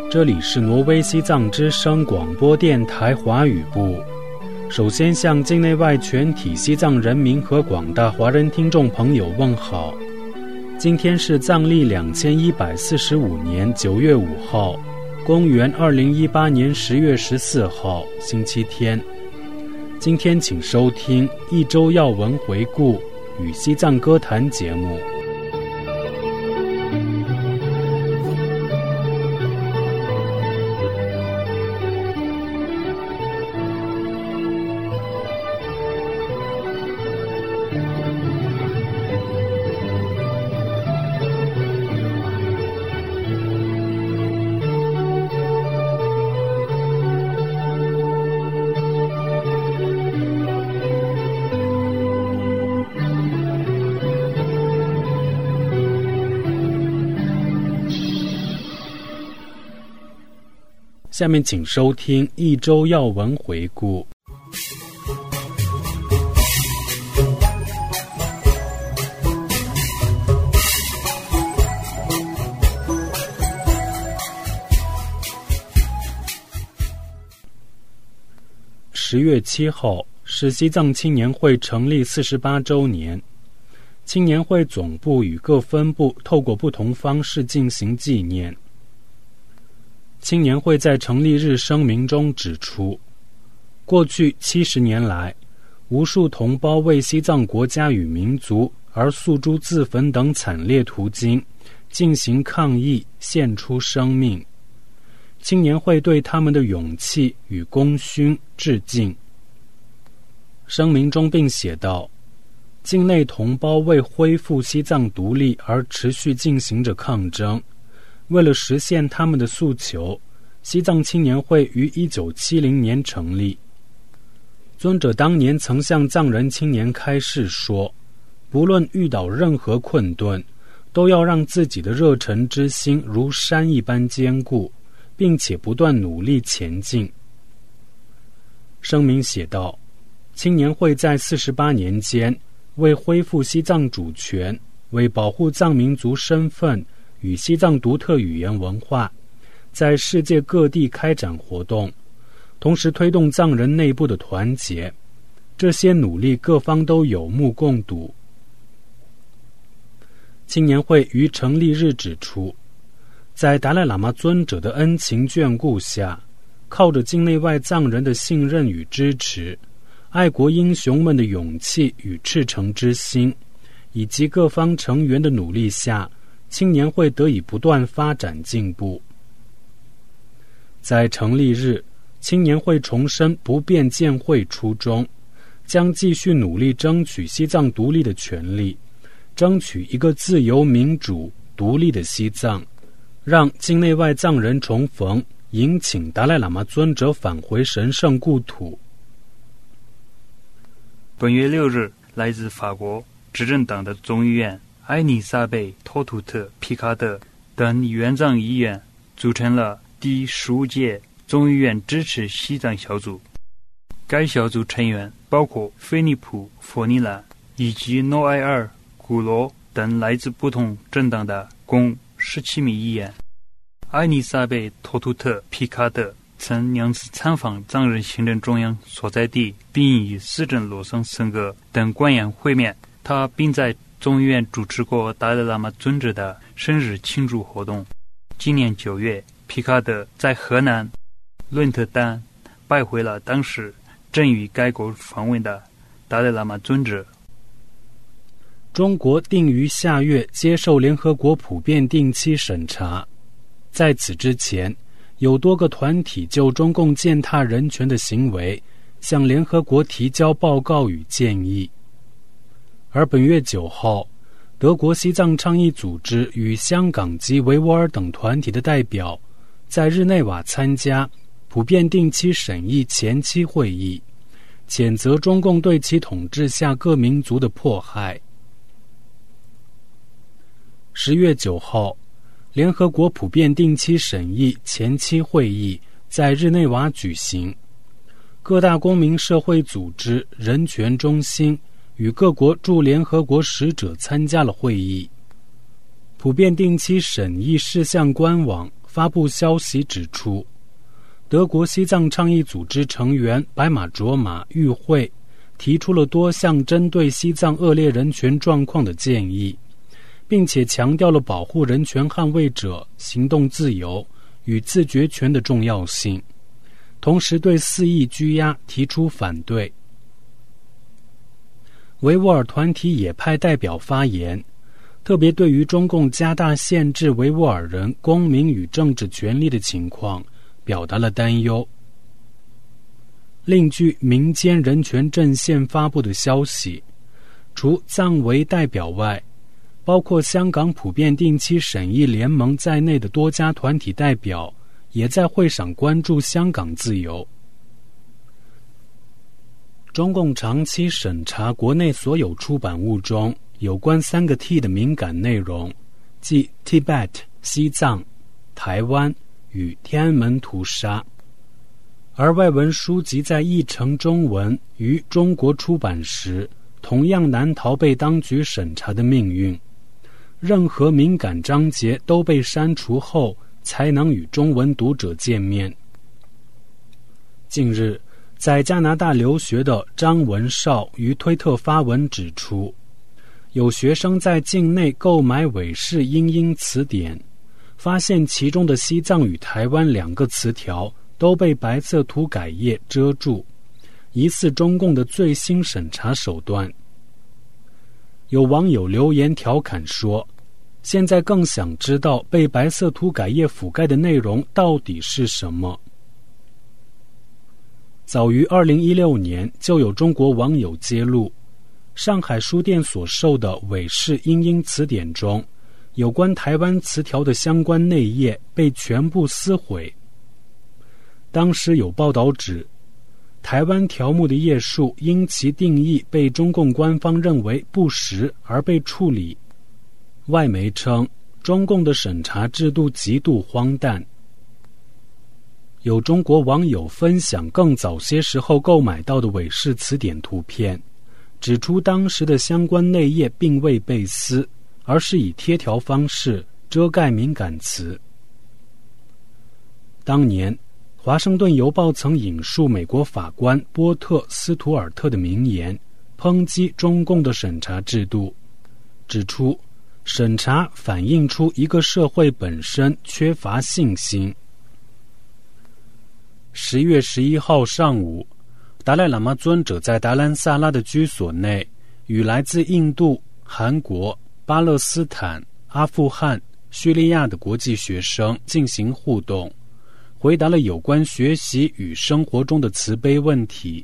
这里是挪威西藏之声广播电台华语部。首先向境内外全体西藏人民和广大华人听众朋友问好。今天是藏历2145年9月5号，公元2018年10月14号，星期天。今天请收听一周要闻回顾与西藏歌坛节目。下面请收听一周要闻回顾。10月7号是西藏青年会成立48周年，青年会总部与各分部透过不同方式进行纪念。青年会在成立日声明中指出，过去70年来，无数同胞为西藏国家与民族而诉诸自焚等惨烈途径进行抗议，献出生命。青年会对他们的勇气与功勋致敬。声明中并写道，境内同胞为恢复西藏独立而持续进行着抗争，为了实现他们的诉求，西藏青年会于1970年成立。尊者当年曾向藏人青年开示说，不论遇到任何困顿，都要让自己的热忱之心如山一般坚固，并且不断努力前进。声明写道，青年会在48年间，为恢复西藏主权，为保护藏民族身份与西藏独特语言文化，在世界各地开展活动，同时推动藏人内部的团结。这些努力各方都有目共睹。青年会于成立日指出，在达赖喇嘛尊者的恩情眷顾下，靠着境内外藏人的信任与支持，爱国英雄们的勇气与赤诚之心，以及各方成员的努力下，青年会得以不断发展进步。在成立日，青年会重申不变建会初衷，将继续努力争取西藏独立的权利，争取一个自由民主独立的西藏，让境内外藏人重逢，迎请达赖喇嘛尊者返回神圣故土。 本月6日，来自法国执政党的众议院埃尼萨贝、托图特、皮卡德等援藏议员组成了第15届众议院支持西藏小组。该小组成员包括菲利普·佛尼兰以及诺埃尔·古罗等来自不同政党的共17名议员。埃尼萨贝·托图特·皮卡德曾2次参访藏人行政中央所在地，并与司政罗桑森格等官员会面。他并在众议院主持过达赖喇嘛尊者的生日庆祝活动。今年9月，皮卡德在河南论特丹拜会了当时正与该国访问的达赖喇嘛尊者。 中国定于下月接受联合国普遍定期审查，在此之前，有多个团体就中共践踏人权的行为向联合国提交报告与建议。而本月9号，德国西藏倡议组织与香港及维吾尔等团体的代表在日内瓦参加普遍定期审议前期会议，谴责中共对其统治下各民族的迫害。10月9号，联合国普遍定期审议前期会议在日内瓦举行，各大公民社会组织、人权中心与各国驻联合国使者参加了会议。普遍定期审议事项官网发布消息指出，德国西藏倡议组织成员白马卓玛与会提出了多项针对西藏恶劣人权状况的建议，并且强调了保护人权捍卫者行动自由与自决权的重要性，同时对肆意拘押提出反对。维吾尔团体也派代表发言，特别对于中共加大限制维吾尔人公民与政治权利的情况表达了担忧。另据民间人权阵线发布的消息，除藏维代表外，包括香港普遍定期审议联盟在内的多家团体代表也在会上关注香港自由。中共长期审查国内所有出版物中有关3个 T 的敏感内容，即 Tibet 西藏、台湾与天安门屠杀，而外文书籍在译成中文于中国出版时，同样难逃被当局审查的命运。任何敏感章节都被删除后才能与中文读者见面。近日，在加拿大留学的张文绍于推特发文指出，有学生在境内购买韦氏英英词典，发现其中的西藏与台湾2个词条都被白色涂改液遮住，疑似中共的最新审查手段。有网友留言调侃说，现在更想知道被白色涂改液覆盖的内容到底是什么。早于2016年就有中国网友揭露，上海书店所售的韦氏英英词典中有关台湾词条的相关内页被全部撕毁。当时有报道指，台湾条目的页数因其定义被中共官方认为不实而被处理。外媒称，中共的审查制度极度荒诞。有中国网友分享更早些时候购买到的韦氏词典图片，指出当时的相关内页并未被撕，而是以贴条方式遮盖敏感词。当年，华盛顿邮报曾引述美国法官波特斯图尔特的名言，抨击中共的审查制度，指出审查反映出一个社会本身缺乏信心。10月11号上午，达赖喇嘛尊者在达兰萨拉的居所内，与来自印度、韩国、巴勒斯坦、阿富汗、叙利亚的国际学生进行互动，回答了有关学习与生活中的慈悲问题。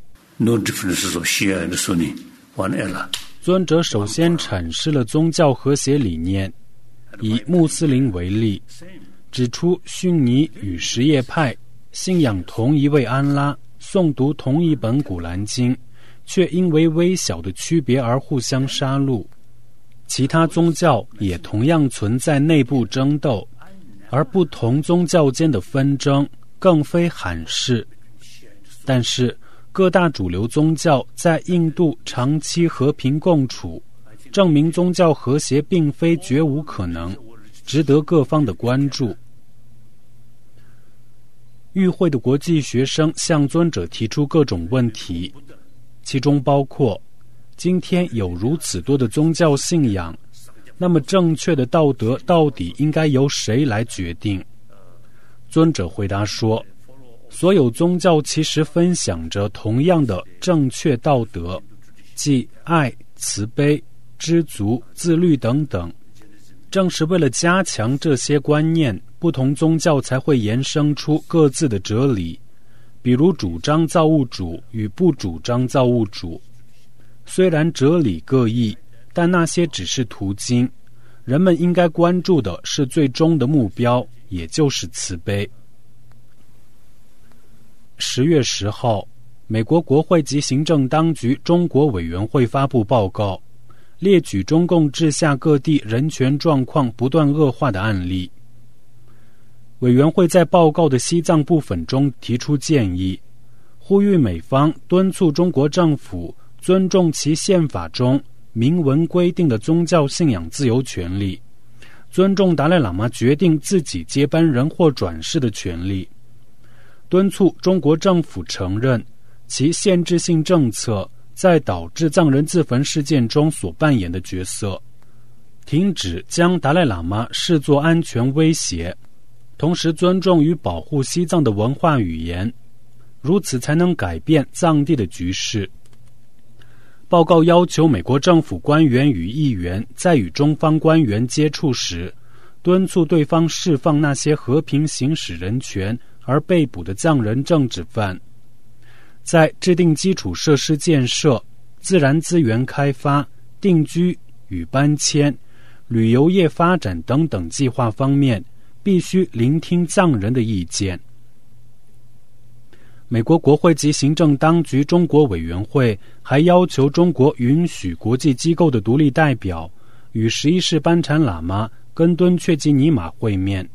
尊者首先阐释了宗教和谐理念，以穆斯林为例，指出逊尼与什叶派信仰同一位安拉，诵读同一本古兰经，却因为微小的区别而互相杀戮。其他宗教也同样存在内部争斗，而不同宗教间的纷争更非罕事。但是各大主流宗教在印度长期和平共处，证明宗教和谐并非绝无可能，值得各方的关注。与会的国际学生向尊者提出各种问题，其中包括，今天有如此多的宗教信仰，那么正确的道德到底应该由谁来决定？尊者回答说，所有宗教其实分享着同样的正确道德，即爱、慈悲、知足、自律等等。正是为了加强这些观念，不同宗教才会衍生出各自的哲理，比如主张造物主与不主张造物主。虽然哲理各异，但那些只是途径，人们应该关注的是最终的目标，也就是慈悲。10月10号，美国国会及行政当局中国委员会发布报告，列举中共治下各地人权状况不断恶化的案例。委员会在报告的西藏部分中提出建议，呼吁美方敦促中国政府尊重其宪法中明文规定的宗教信仰自由权利， 尊重达赖喇嘛决定自己接班人或转世的权利，敦促中国政府承认其限制性政策在导致藏人自焚事件中所扮演的角色，停止将达赖喇嘛视作安全威胁，同时尊重与保护西藏的文化语言，如此才能改变藏地的局势。报告要求美国政府官员与议员在与中方官员接触时，敦促对方释放那些和平行使人权而被捕的藏人政治犯，在制定基础设施建设、自然资源开发、定居与搬迁、旅游业发展等等计划方面，必须聆听藏人的意见。美国国会及行政当局中国委员会还要求中国允许国际机构的独立代表与11世班禅喇嘛跟敦确基尼玛会面。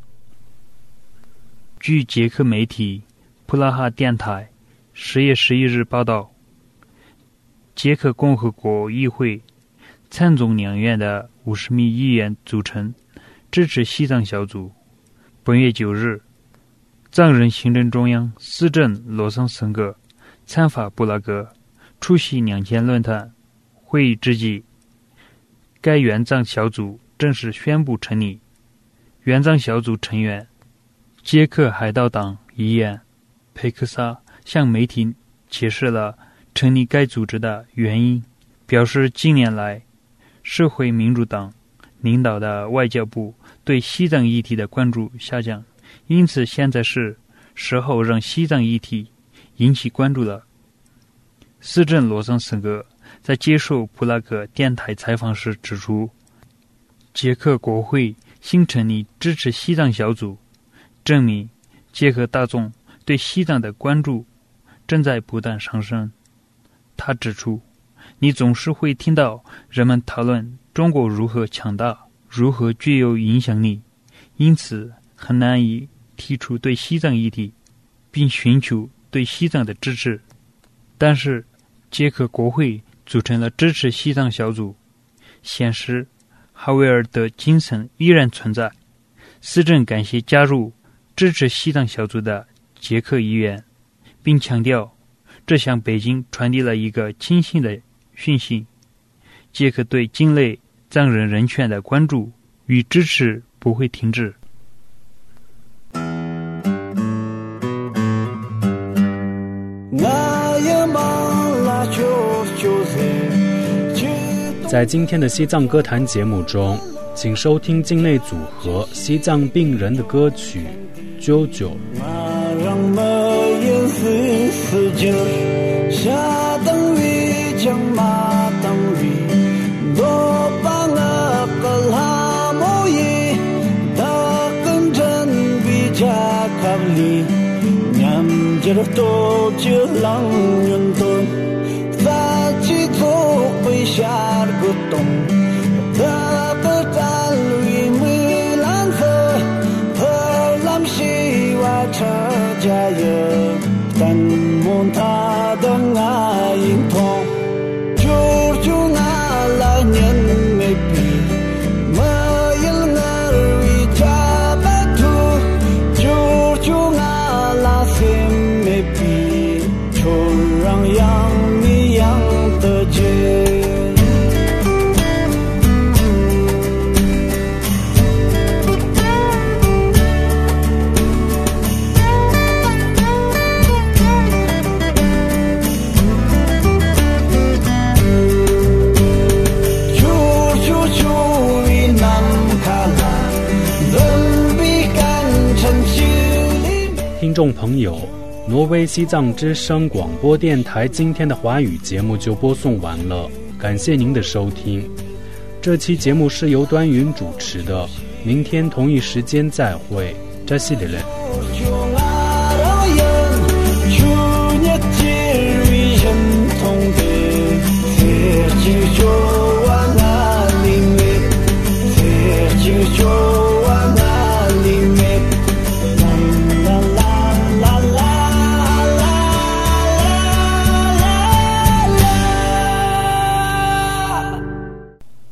据捷克媒体普拉哈电台10月11日报道，捷克共和国议会参众两院的50名议员组成支持西藏小组。本月9日，藏人行政中央司政罗桑森格参访布拉格，出席2000论坛会议之际，该援藏小组正式宣布成立。援藏小组成员捷克海盗党议员佩克萨向媒体解释了成立该组织的原因，表示近年来社会民主党领导的外交部对西藏议题的关注下降，因此现在是时候让西藏议题引起关注了。司政罗桑森格在接受普拉格电台采访时指出，捷克国会新成立支持西藏小组，证明捷克大众对西藏的关注正在不断上升。他指出，你总是会听到人们讨论中国如何强大，如何具有影响力，因此很难以提出对西藏议题并寻求对西藏的支持。但是捷克国会组成了支持西藏小组，显示哈维尔的精神依然存在。司政感谢加入支持西藏小组的捷克议员，并强调这向北京传递了一个清晰的讯息：捷克对境内藏人人权的关注与支持不会停止。 在今天的西藏歌坛节目中，请收听境内组合西藏病人的歌曲《啾啾》。听众朋友，挪威西藏之声广播电台今天的华语节目就播送完了，感谢您的收听。这期节目是由端云主持的，明天同一时间再会，扎西里勒。